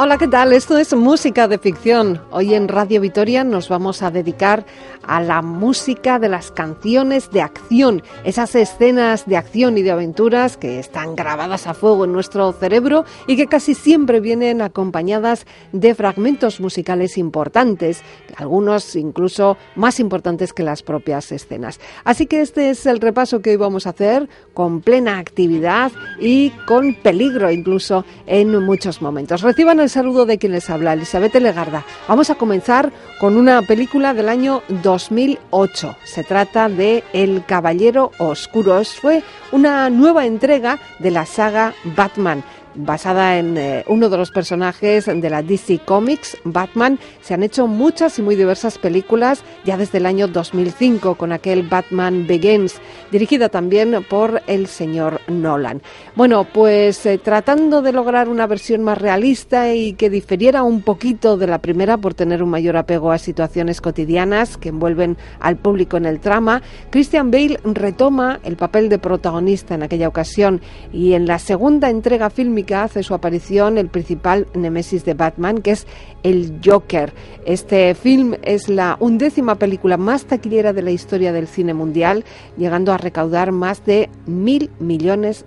Hola, ¿qué tal? Esto es Música de Ficción. Hoy en Radio Vitoria nos vamos a dedicar a la música de las canciones de acción, esas escenas de acción y de aventuras que están grabadas a fuego en nuestro cerebro y que casi siempre vienen acompañadas de fragmentos musicales importantes, algunos incluso más importantes que las propias escenas. Así que este es el repaso que hoy vamos a hacer con plena actividad y con peligro incluso en muchos momentos. Reciban el saludo de quien les habla, Elizabeth Legarda. Vamos a comenzar con una película del año 2008. Se trata de El Caballero Oscuro. Fue una nueva entrega de la saga Batman. Basada en uno de los personajes de la DC Comics, Batman. Se han hecho muchas y muy diversas películas ya desde el año 2005 con aquel Batman Begins, dirigida también por el señor Nolan. Bueno, pues tratando de lograr una versión más realista y que difiriera un poquito de la primera por tener un mayor apego a situaciones cotidianas que envuelven al público en el trama, Christian Bale retoma el papel de protagonista en aquella ocasión y en la segunda entrega fílmica hace su aparición el principal némesis de Batman, que es el Joker. Este film es la 11ª película más taquillera de la historia del cine mundial, llegando a recaudar más de $1.000 millones.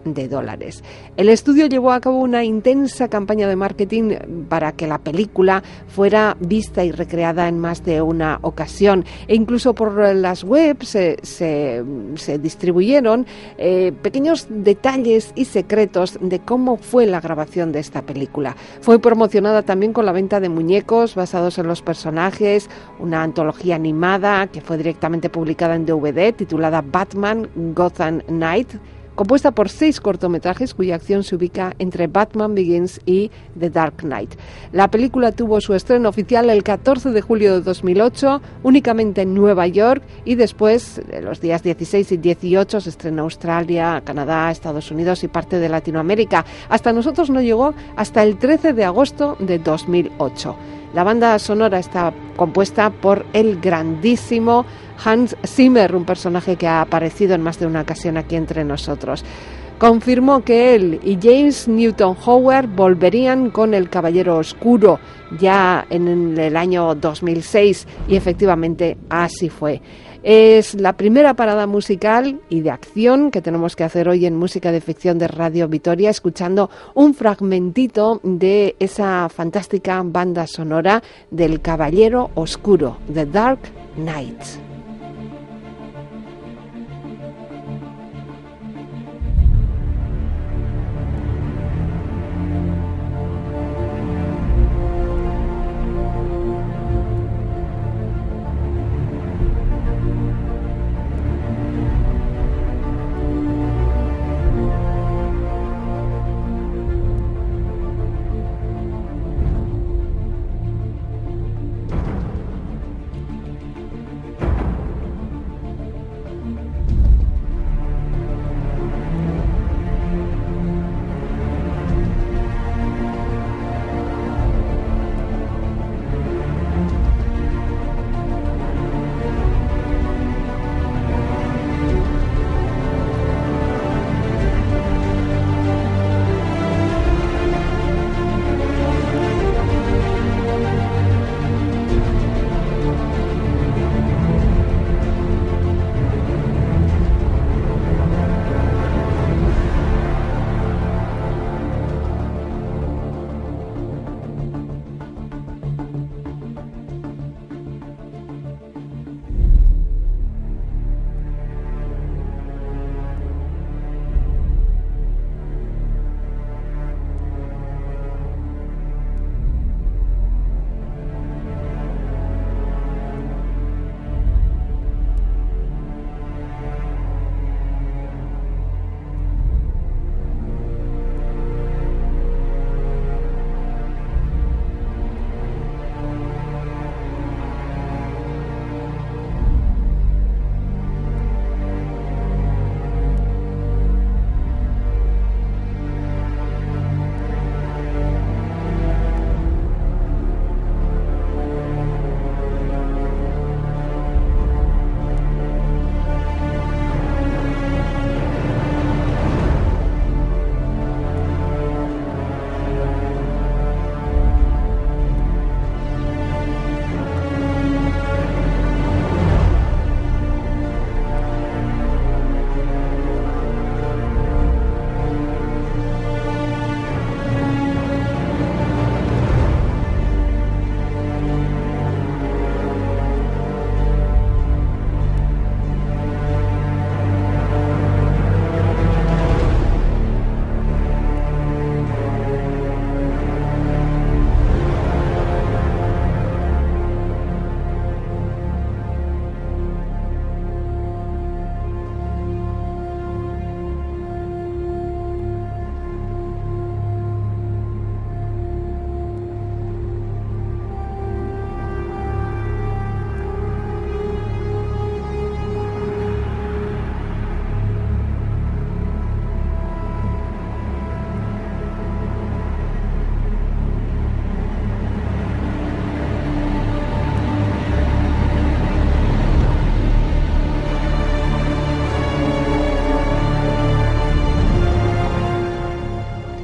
El estudio llevó a cabo una intensa campaña de marketing para que la película fuera vista y recreada en más de una ocasión, e incluso por las webs se distribuyeron pequeños detalles y secretos de cómo fue la grabación de esta película. Fue promocionada también con la venta de muñecos basados en los personajes, una antología animada que fue directamente publicada en DVD titulada Batman Gotham Knight, compuesta por 6 cortometrajes cuya acción se ubica entre Batman Begins y The Dark Knight. La película tuvo su estreno oficial el 14 de julio de 2008, únicamente en Nueva York, y después, los días 16 y 18, se estrenó en Australia, Canadá, Estados Unidos y parte de Latinoamérica. Hasta nosotros no llegó hasta el 13 de agosto de 2008. La banda sonora está compuesta por el grandísimo Hans Zimmer, un personaje que ha aparecido en más de una ocasión aquí entre nosotros. Confirmó que él y James Newton Howard volverían con El Caballero Oscuro ya en el año 2006 y efectivamente así fue. Es la primera parada musical y de acción que tenemos que hacer hoy en Música de Ficción de Radio Vitoria, escuchando un fragmentito de esa fantástica banda sonora del Caballero Oscuro, The Dark Knight.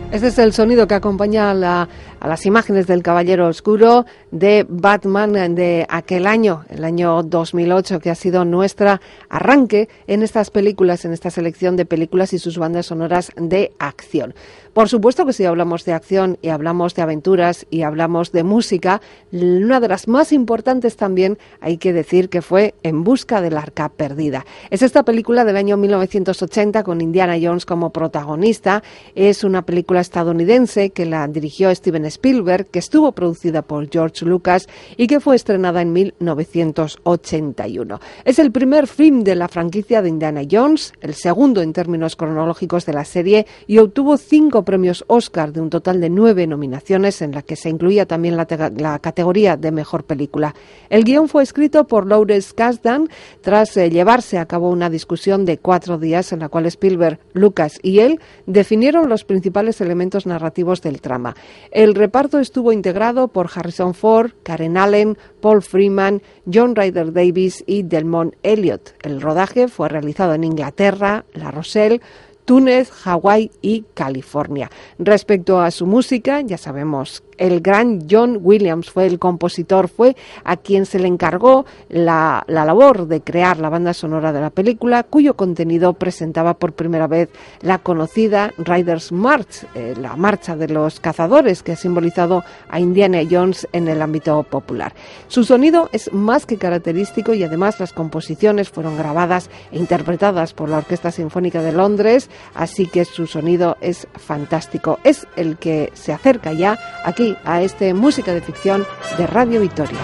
Este es el sonido que acompaña a las imágenes del Caballero Oscuro de Batman de aquel año, el año 2008, que ha sido nuestra arranque en estas películas, en esta selección de películas y sus bandas sonoras de acción. Por supuesto que si hablamos de acción y hablamos de aventuras y hablamos de música, una de las más importantes también hay que decir que fue En busca del arca perdida. Es esta película del año 1980 con Indiana Jones como protagonista. Es una película estadounidense que la dirigió Steven Spielberg, que estuvo producida por George Lucas y que fue estrenada en 1981. Es el primer film de la franquicia de Indiana Jones, el segundo en términos cronológicos de la serie, y obtuvo 5 premios Oscar de un total de 9 nominaciones, en la que se incluía también la categoría de mejor película. El guión fue escrito por Lawrence Kasdan tras llevarse a cabo una discusión de 4 días en la cual Spielberg, Lucas y él definieron los principales elementos narrativos del trama. El reparto estuvo integrado por Harrison Ford, Karen Allen, Paul Freeman, John Ryder Davis y Delmon Elliott. El rodaje fue realizado en Inglaterra, La Rochelle, Túnez, Hawái y California. Respecto a su música, ya sabemos, el gran John Williams fue el compositor, fue a quien se le encargó la labor de crear la banda sonora de la película, cuyo contenido presentaba por primera vez la conocida Riders March, la marcha de los cazadores que ha simbolizado a Indiana Jones en el ámbito popular. Su sonido es más que característico y además las composiciones fueron grabadas e interpretadas por la Orquesta Sinfónica de Londres, así que su sonido es fantástico. Es el que se acerca ya aquí a este Música de Ficción de Radio Vitoria.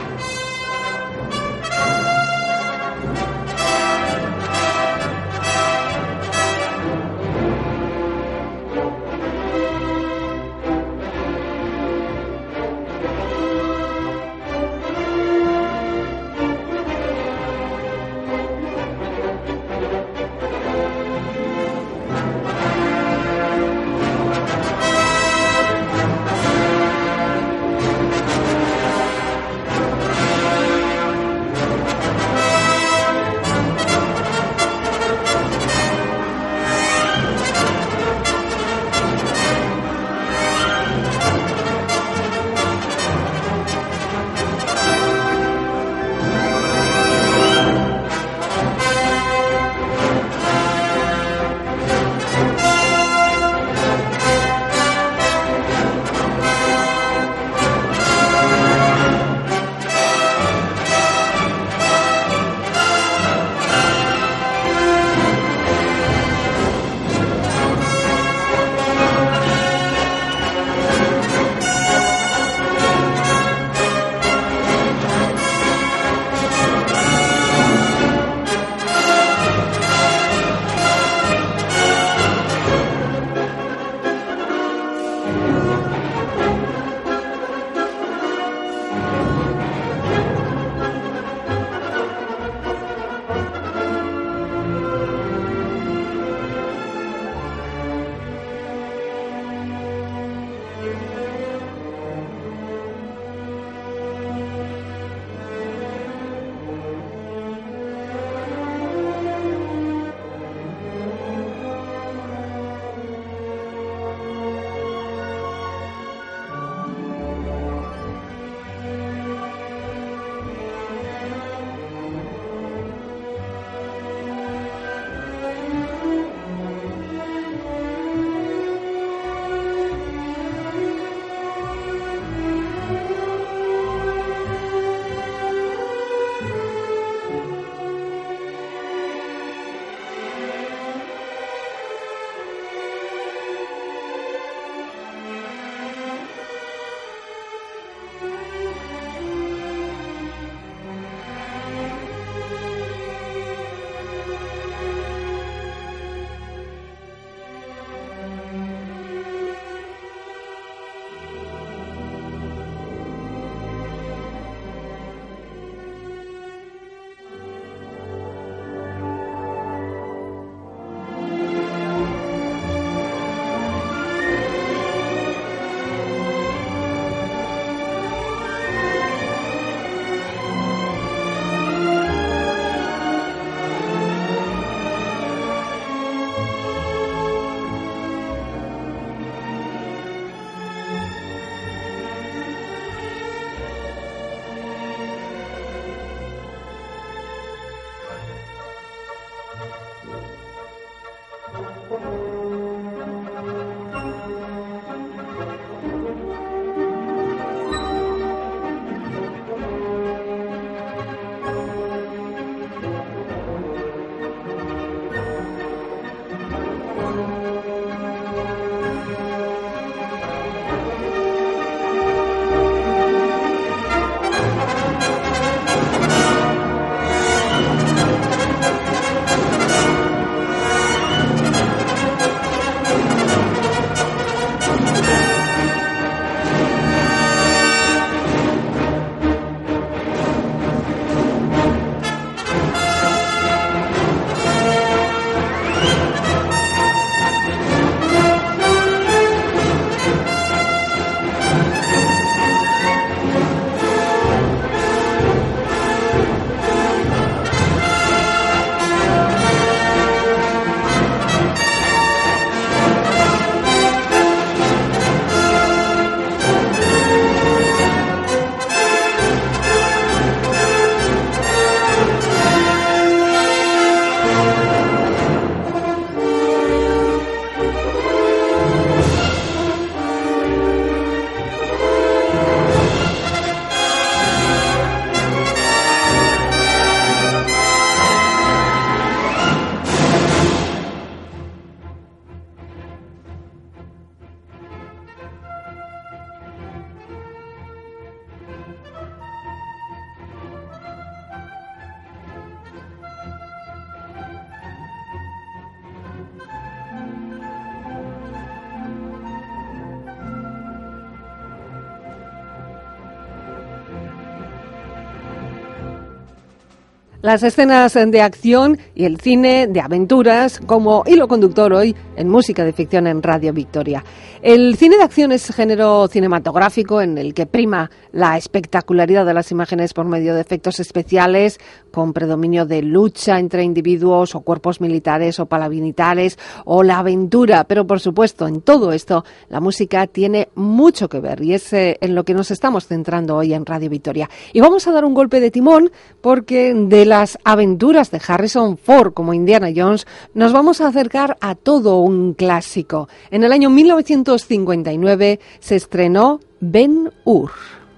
Las escenas de acción y el cine de aventuras como hilo conductor hoy en Música de Ficción en Radio Victoria. El cine de acción es género cinematográfico en el que prima la espectacularidad de las imágenes por medio de efectos especiales con predominio de lucha entre individuos o cuerpos militares o paramilitares o la aventura. Pero por supuesto, en todo esto la música tiene mucho que ver y es en lo que nos estamos centrando hoy en Radio Victoria. Y vamos a dar un golpe de timón porque de las aventuras de Harrison Ford como Indiana Jones nos vamos a acercar a todo un clásico. En el año 1959 se estrenó Ben-Hur.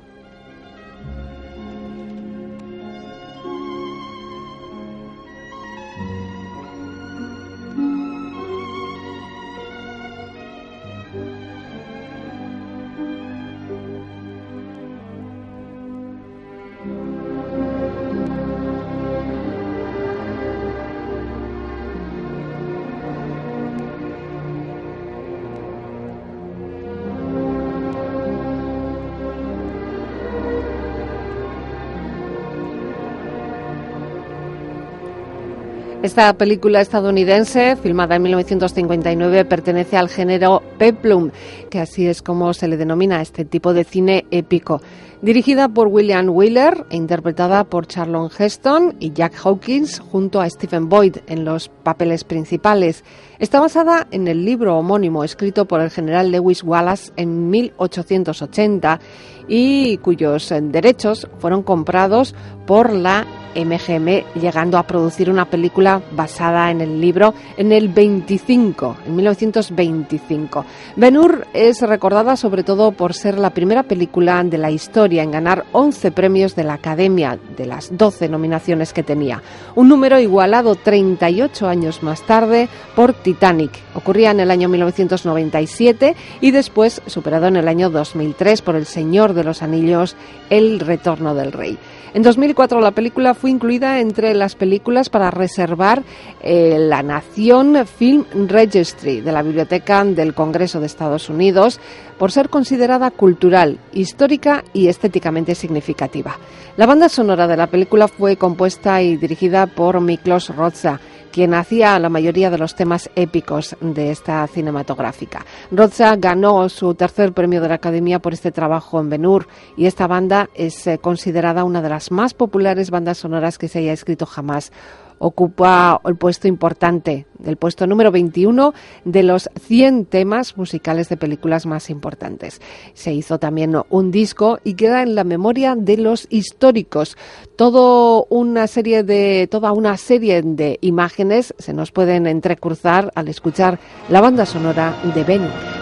Esta película estadounidense, filmada en 1959, pertenece al género peplum, que así es como se le denomina a este tipo de cine épico. Dirigida por William Wyler e interpretada por Charlton Heston y Jack Hawkins junto a Stephen Boyd en los papeles principales. Está basada en el libro homónimo escrito por el general Lewis Wallace en 1880 y cuyos derechos fueron comprados por la MGM, llegando a producir una película basada en el libro en el 1925. Ben-Hur es recordada sobre todo por ser la primera película de la historia en ganar 11 premios de la Academia de las 12 nominaciones que tenía. Un número igualado 38 años más tarde por Titanic. Ocurría en el año 1997 y después superado en el año 2003 por El Señor de los Anillos, El Retorno del Rey. En 2004 la película fue incluida entre las películas para reservar la National Film Registry de la Biblioteca del Congreso de Estados Unidos por ser considerada cultural, histórica y estéticamente significativa. La banda sonora de la película fue compuesta y dirigida por Miklos Rozsa, quien hacía la mayoría de los temas épicos de esta cinematográfica. Rozsa ganó su tercer premio de la Academia por este trabajo en Ben-Hur y esta banda es considerada una de las más populares bandas sonoras que se haya escrito jamás. Ocupa el puesto importante, el puesto número 21 de los 100 temas musicales de películas más importantes. Se hizo también un disco y queda en la memoria de los históricos. Toda una serie de imágenes se nos pueden entrecruzar al escuchar la banda sonora de Ben-Hur.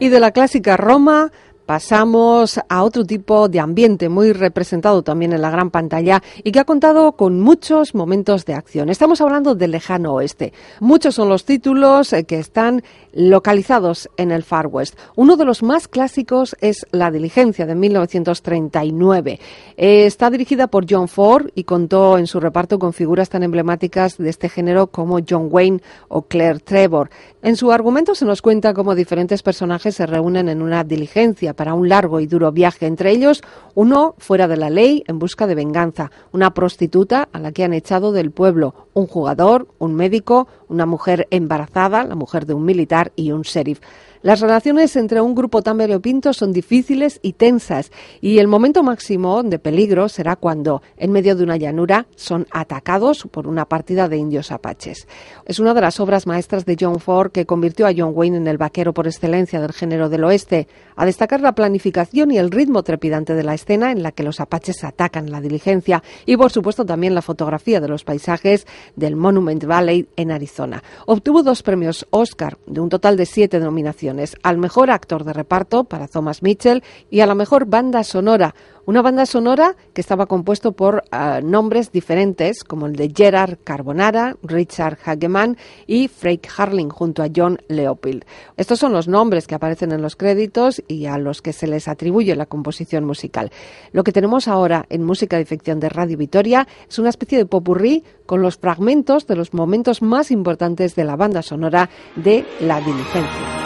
Y de la clásica Roma pasamos a otro tipo de ambiente muy representado también en la gran pantalla y que ha contado con muchos momentos de acción. Estamos hablando del lejano oeste. Muchos son los títulos que están localizados en el Far West. Uno de los más clásicos es La Diligencia, de 1939. Está dirigida por John Ford y contó en su reparto con figuras tan emblemáticas de este género como John Wayne o Claire Trevor. En su argumento se nos cuenta cómo diferentes personajes se reúnen en una diligencia para un largo y duro viaje, entre ellos uno fuera de la ley en busca de venganza, una prostituta a la que han echado del pueblo, un jugador, un médico, una mujer embarazada, la mujer de un militar y un sheriff. Las relaciones entre un grupo tan variopinto son difíciles y tensas, y el momento máximo de peligro será cuando, en medio de una llanura, son atacados por una partida de indios apaches. Es una de las obras maestras de John Ford que convirtió a John Wayne en el vaquero por excelencia del género del oeste, a destacar la planificación y el ritmo trepidante de la escena en la que los apaches atacan la diligencia y, por supuesto, también la fotografía de los paisajes del Monument Valley en Arizona. Obtuvo 2 premios Oscar, de un total de 7 nominaciones, al mejor actor de reparto para Thomas Mitchell y a la mejor banda sonora. Una banda sonora que estaba compuesto por nombres diferentes, como el de Gerard Carbonara, Richard Hageman y Frank Harling, junto a John Leopold. Estos son los nombres que aparecen en los créditos y a los que se les atribuye la composición musical. Lo que tenemos ahora en Música de Ficción de Radio Vitoria es una especie de popurrí con los fragmentos de los momentos más importantes de la banda sonora de La Diligencia.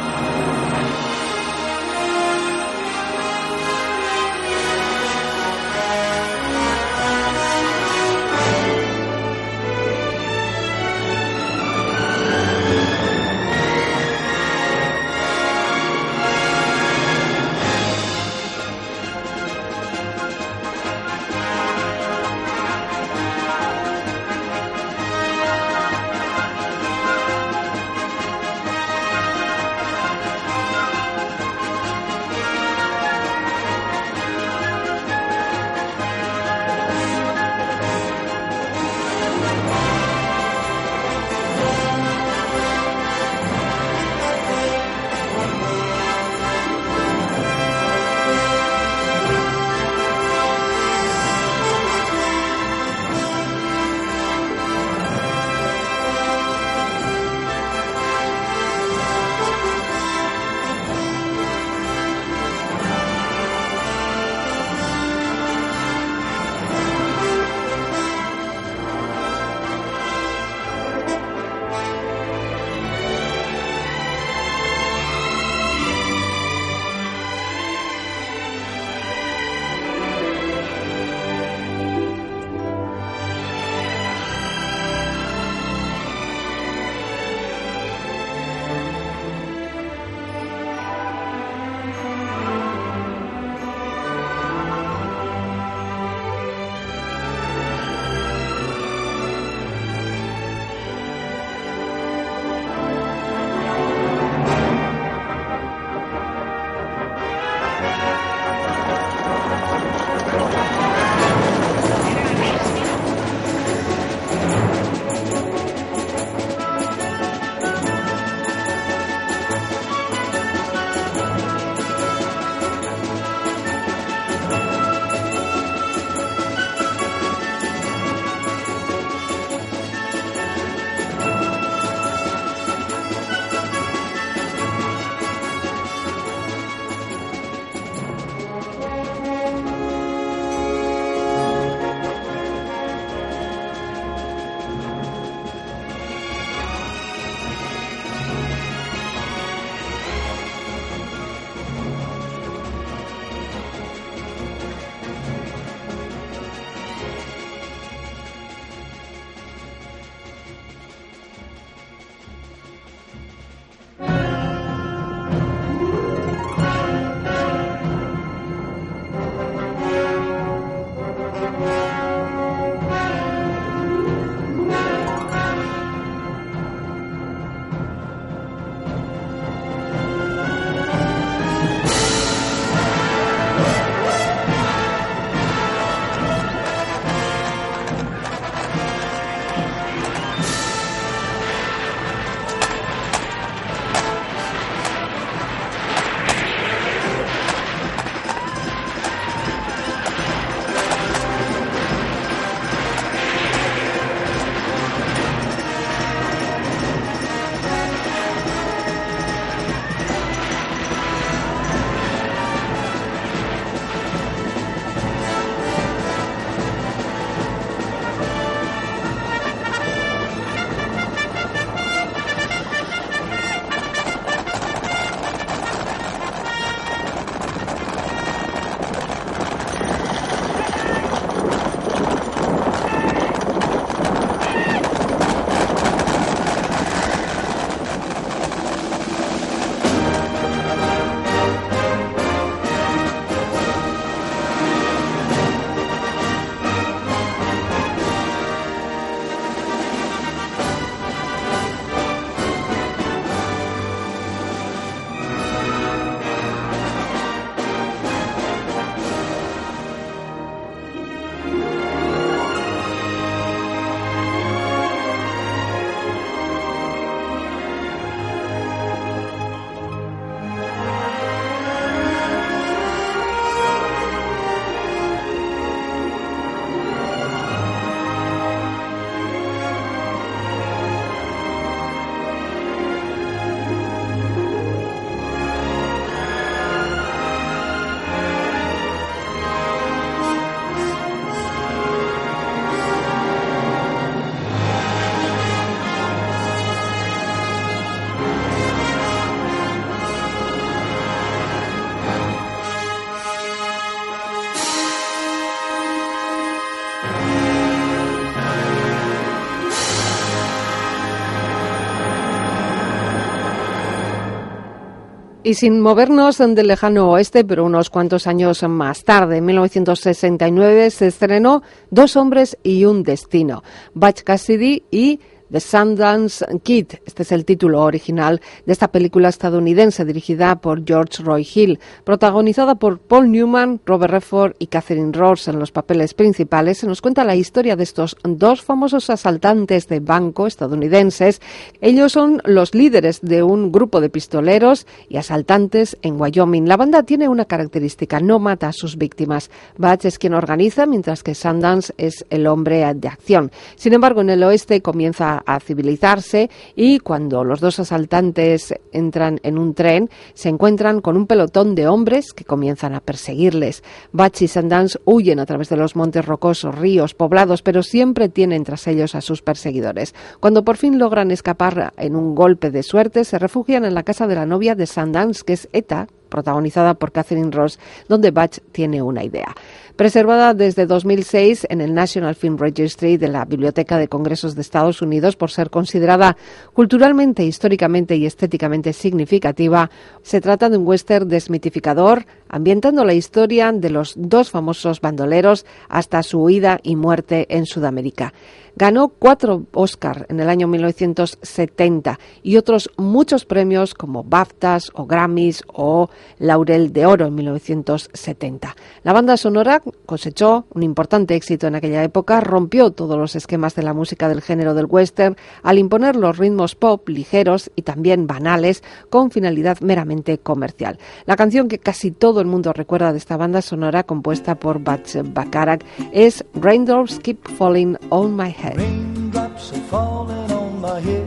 Y sin movernos del lejano oeste, pero unos cuantos años más tarde, en 1969, se estrenó Dos hombres y un destino, Butch Cassidy y The Sundance Kid. Este es el título original de esta película estadounidense dirigida por George Roy Hill, protagonizada por Paul Newman, Robert Redford y Catherine Ross en los papeles principales. Se nos cuenta la historia de estos dos famosos asaltantes de banco estadounidenses. Ellos son los líderes de un grupo de pistoleros y asaltantes en Wyoming. La banda tiene una característica: no mata a sus víctimas. Butch es quien organiza, mientras que Sundance es el hombre de acción. Sin embargo, en el oeste comienza a civilizarse, y cuando los dos asaltantes entran en un tren, se encuentran con un pelotón de hombres que comienzan a perseguirles. Butch y Sundance huyen a través de los montes rocosos, ríos, poblados, pero siempre tienen tras ellos a sus perseguidores. Cuando por fin logran escapar en un golpe de suerte, se refugian en la casa de la novia de Sundance, que es Etta, protagonizada por Catherine Ross, donde Butch tiene una idea. Preservada desde 2006 en el National Film Registry de la Biblioteca de Congresos de Estados Unidos por ser considerada culturalmente, históricamente y estéticamente significativa, se trata de un western desmitificador, ambientando la historia de los dos famosos bandoleros hasta su huida y muerte en Sudamérica. Ganó 4 Oscar en el año 1970 y otros muchos premios como BAFTAs o Grammys o Laurel de Oro en 1970. La banda sonora cosechó un importante éxito en aquella época, rompió todos los esquemas de la música del género del western al imponer los ritmos pop ligeros y también banales con finalidad meramente comercial. La canción que casi todo el mundo recuerda de esta banda sonora, compuesta por Butch Bacharach, es Raindrops Keep Falling on My Head. Raindrops are falling on my head,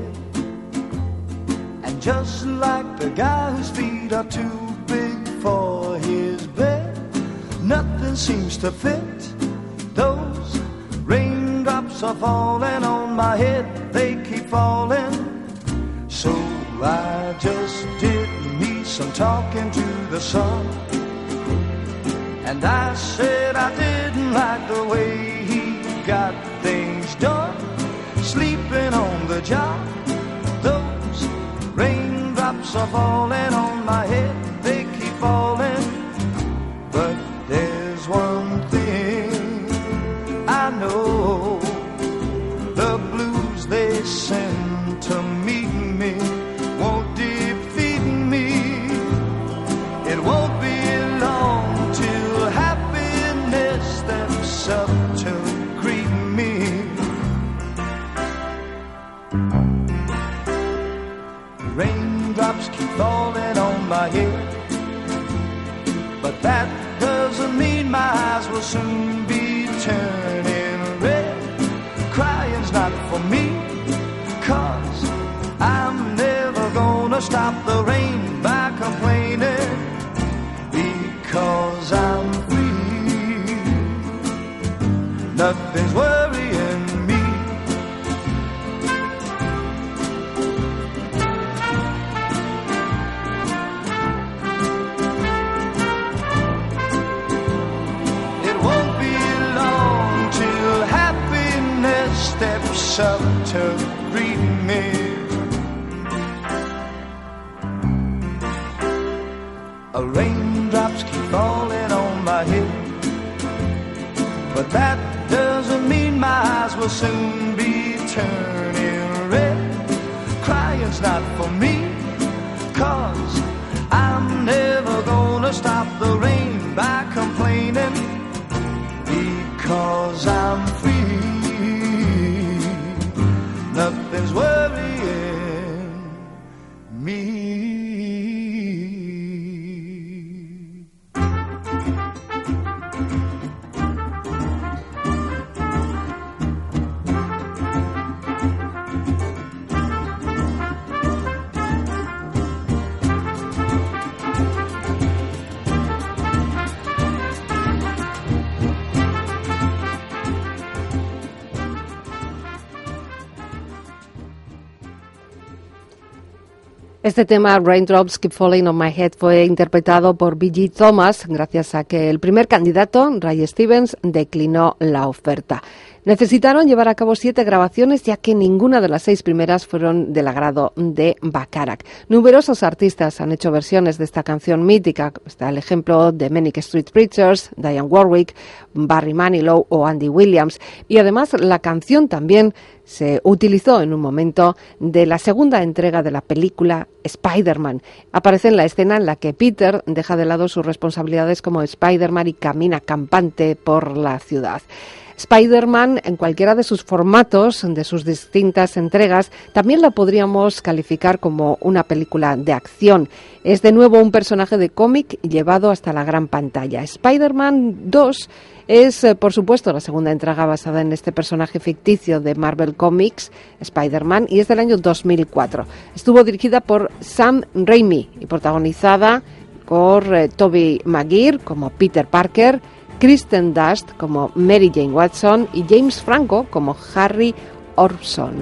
and just like the guy whose feet are too big for his bed, nothing seems to fit. Those raindrops are falling on my head, they keep falling. So I just did me some talking to the sun, and I said I didn't like the way he got things done, sleeping on the job. Those raindrops are falling on my head, they keep falling. But there's one thing I know, the blues they send to meet me won't defeat me. It won't be long till happiness steps up to greet me. Raindrops keep falling on my head, but that doesn't mean my eyes will soon be turning red. Crying's not for me, 'cause I'm never gonna stop the rain by complaining, because I'm free. Nothing's worrying me. It won't be long till happiness steps up to greet me. Raindrops keep falling on my head, but that doesn't mean my eyes will soon be turning red. Crying's not for me, 'cause I'm never gonna stop the rain by complaining, because I'm free. Nothing's worrying me. Este tema, Raindrops Keep Falling on My Head, fue interpretado por B.G. Thomas, gracias a que el primer candidato, Ray Stevens, declinó la oferta. Necesitaron llevar a cabo 7 grabaciones, ya que ninguna de las 6 primeras fueron del agrado de Bacharach. Numerosos artistas han hecho versiones de esta canción mítica. Está el ejemplo de Manic Street Preachers, Dionne Warwick, Barry Manilow o Andy Williams. Y además la canción también se utilizó en un momento de la segunda entrega de la película Spider-Man. Aparece en la escena en la que Peter deja de lado sus responsabilidades como Spider-Man y camina campante por la ciudad. Spider-Man, en cualquiera de sus formatos, de sus distintas entregas, también la podríamos calificar como una película de acción. Es de nuevo un personaje de cómic llevado hasta la gran pantalla. Spider-Man 2 es, por supuesto, la segunda entrega basada en este personaje ficticio de Marvel Comics, Spider-Man, y es del año 2004. Estuvo dirigida por Sam Raimi y protagonizada por Tobey Maguire como Peter Parker, Kristen Dunst como Mary Jane Watson y James Franco como Harry Orson.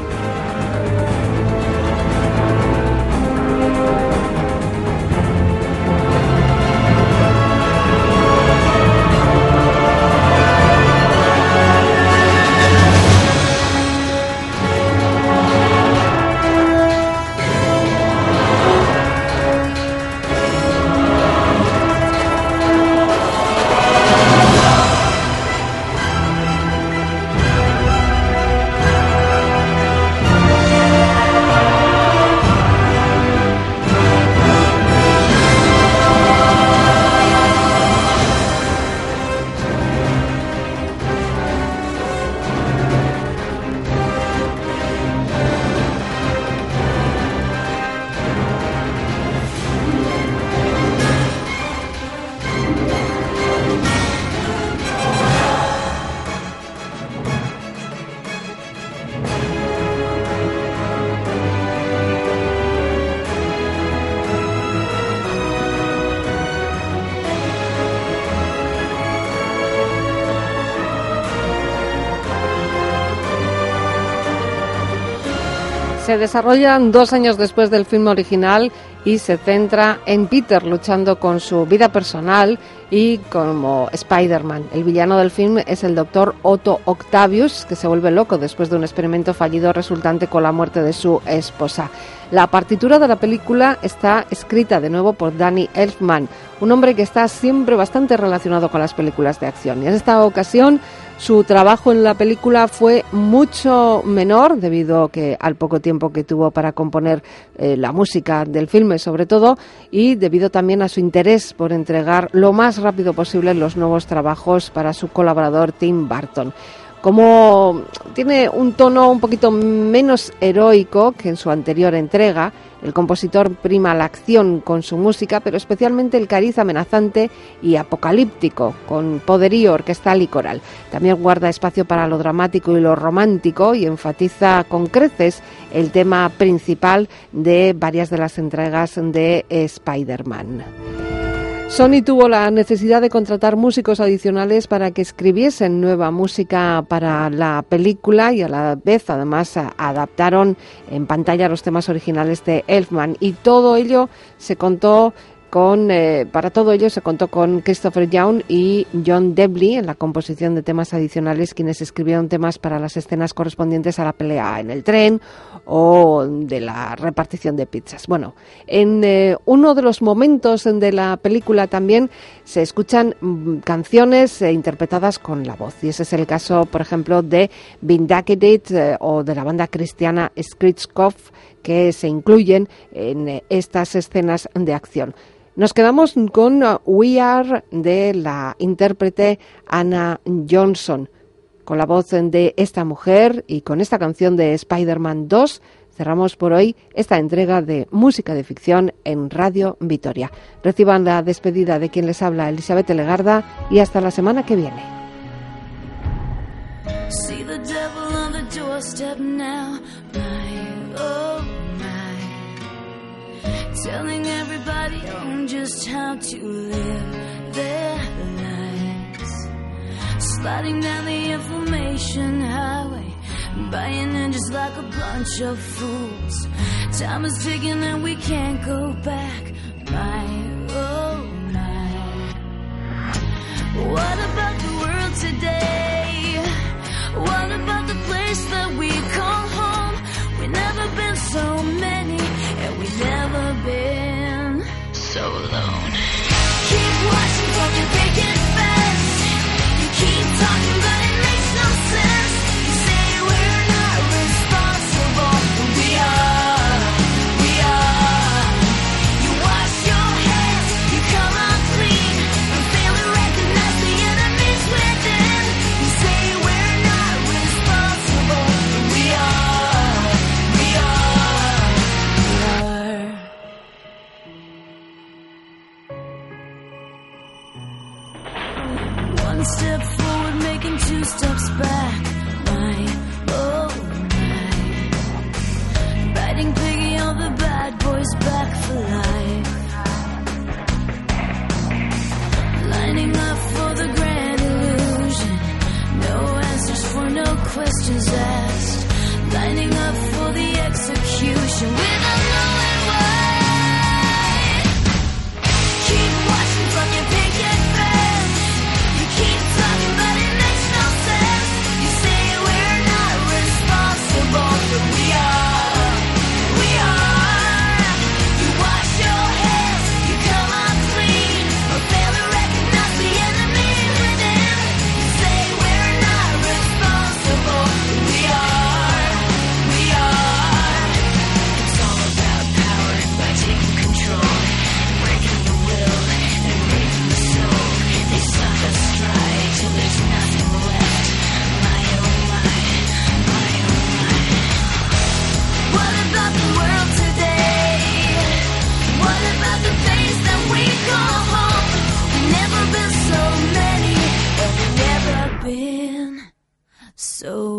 Se desarrollan 2 años después del film original y se centra en Peter luchando con su vida personal y como Spider-Man. El villano del film es el doctor Otto Octavius, que se vuelve loco después de un experimento fallido resultante con la muerte de su esposa. La partitura de la película está escrita de nuevo por Danny Elfman, un hombre que está siempre bastante relacionado con las películas de acción. Y en esta ocasión su trabajo en la película fue mucho menor debido al poco tiempo que tuvo para componer la música del filme sobre todo, y debido también a su interés por entregar lo más rápido posible los nuevos trabajos para su colaborador Tim Burton. Como tiene un tono un poquito menos heroico que en su anterior entrega, el compositor prima la acción con su música, pero especialmente el cariz amenazante y apocalíptico, con poderío orquestal y coral. También guarda espacio para lo dramático y lo romántico y enfatiza con creces el tema principal de varias de las entregas de Spider-Man. Sony tuvo la necesidad de contratar músicos adicionales para que escribiesen nueva música para la película y a la vez además adaptaron en pantalla los temas originales de Elfman, y todo ello se contó para todo ello se contó con Christopher Young y John Debney en la composición de temas adicionales, quienes escribieron temas para las escenas correspondientes a la pelea en el tren o de la repartición de pizzas. Bueno, en uno de los momentos de la película también se escuchan canciones interpretadas con la voz, y ese es el caso, por ejemplo, de Vindicated o de la banda cristiana Screechkopf, que se incluyen en estas escenas de acción. Nos quedamos con We Are de la intérprete Anna Johnson. Con la voz de esta mujer y con esta canción de Spider-Man 2 cerramos por hoy esta entrega de música de ficción en Radio Vitoria. Reciban la despedida de quien les habla, Elizabeth Legarda, y hasta la semana que viene. See the devil on the doorstep now, telling everybody just how to live their lives, sliding down the information highway, buying in just like a bunch of fools. Time is ticking and we can't go back, my, oh my. What about the world today? the execution with a knowing way. Keep watching from your picket fence. You keep talking, but it makes no sense. You say we're not responsible, but we are. We are. You wash your hands, you come on clean, or fail to recognize the enemy within. You say we're not responsible, but we are. We are. It's all about power and by taking control, breaking the will and breaking the soul. They suck us dry till there's nothing left. My oh my, my oh my. What about the world today? What about the place that we call home? We've never been so many, and we've never been so